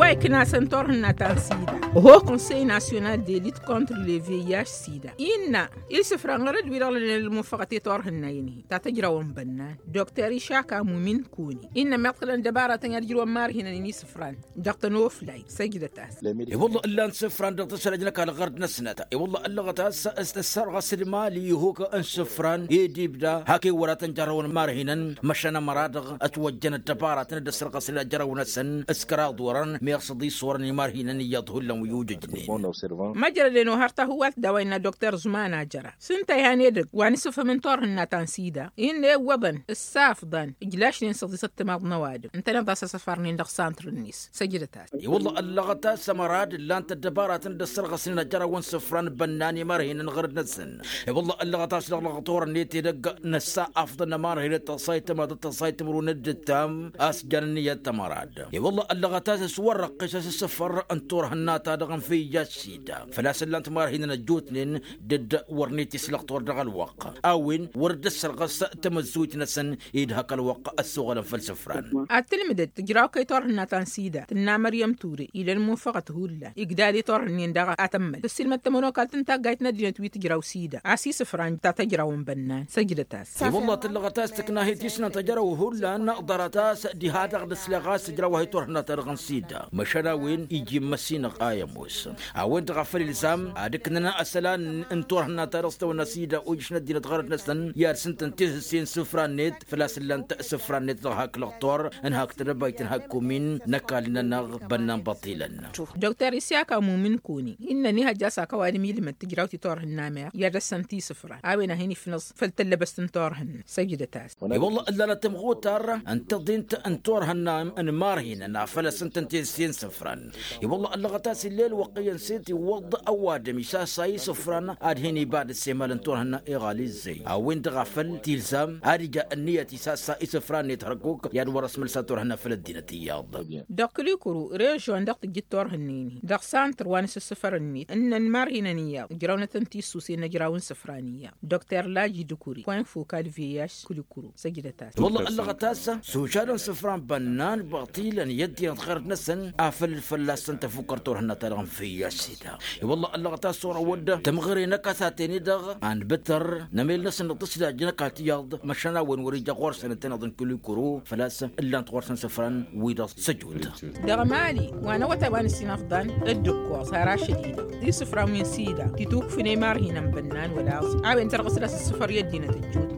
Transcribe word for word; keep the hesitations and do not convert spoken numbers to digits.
Wai kina sentor natan sida. Ho Conseil national de lutte contre le V I H sida. Inna il se frangara dwira le mufaqati tor hannayni. Ta tajra won banna. Docteur Ishaka Mumin Kuni. Inna maqlan dabara tan yarjiru mar hina ni sfran. Docteur No Fly سجدة تاس. إي والله إلا نسفران دكتور سرجنا كان غرد نسنتا. إي والله إلا غتاس استسر غسر مالي هوك انسفران يدي بدا هاكي وراتن جرون مارهنن مشنا مرادغ اتوجنا الدبارة ندسر غسر جرون سن اسكرا دوران ميقصدي صورني مارهنن يظهر لهم يوجدني. ما جرى لأنه هرتا هو دوينا دكتور زمانا جرى. سنتا يعني دك وانسف من طورنا تنسيدا. إن وضن السافضن إجلاش ننصدي ست ماض نوادم. انت نبدا سفرني ندخ سانتر النيس. سجدة تاس. إي والله إلا غتاس سمراد اللي انت الدبارة ندسر غسر جرون سفران بناني مارهنن غرد نسن. إي والله إلا غتاس لغطور نيتي دق نسا أفضل مارهن تصايت ما تصايت مرون الدتام أسجنني التمراد. إي والله إلا غتاس سور قصص السفر انتور هناتا دغن في جاسيدا. فلا سلانت مارهن الجوتنين ضد ورنيتي سلغطور دغ الوق. أوين ورد السرقس تمزوت نسن يدهك الوق السغل فلسفران. التلمدت تجراو كي تور هناتان سيدا. تنا مريم توري إلى الموفقة هولا. إقدادي تور هنين دغ أتمل. تسلمت تمونو كالتن تاقايت ندينا تويت جراو سيدا. عسي سفران تا تجراو بنان. سجدتاس. إي والله تلغتاس تكنا هي تيسنا تجراو هولا نقدرتاس دي هذا قد سلغاس تجراو هي تور هناتا دغن سيدا. مشنا وين يجي مسينا قايم موس. أوين تغفل الزام أدكنا أسلان انتور هناتا رستو نسيدا ويشنا دينا تغرد نسن يا سنتن تسين سفران نت فلا سلان سفران نت هاك لغطور انهاك تربيت انهاك كومين نكالنا نغ بنان بطيلا. دكتور إسياكا مومن كوني إنني هجاسا كوادي ميلي من تجراو تور هنامير يا رسنتي سفران أوين هيني في نص فلتلبس تنتورهن سجدتاس. إي والله إلا لا تمغوتر أنت ضنت أنتورهن أن مارهن نافلا سنتن تسين سفران. إي والله إلا غتاس الليل وقيا سيتي وض أوادم يساساي سفران أدهني بعد السمال أنتورهن إغالي زي أوين تغفل تلزام أرجع النية ساسا سفران يتركوك يا ورس ملساتورهن في الدين تياض. دقلي كرو ريجون دق جتورهنيني دق سانتر وانس السفرني إن المارهن نيا جراونة تنتي سوسي نجراون سفرانية. دكتور لاجي دكوري بوين فوكال فياش كل كرو سجدتاس. والله إلا غتاسة سوشالن سفران بنان باطيلا يدي غير نسن أفل الفلاس أنت فكرتور هنا ترغم فياش سيدا. والله إلا غتاس صورة ودة تمغري نكاساتيني دغ عن بتر نميل نسن نتصل جنكات ياض مشنا وين وريجا غورسن تنظن كل كرو فلاس إلا تغورسن سفران ويدا سجود. دغمالي وانا وتبان السنافضان الدكوا صار شديدة. دي سفران من سيدا تتوك في نيمار هنا بنان ولا أو انت رغسل السفر يدينا تجود.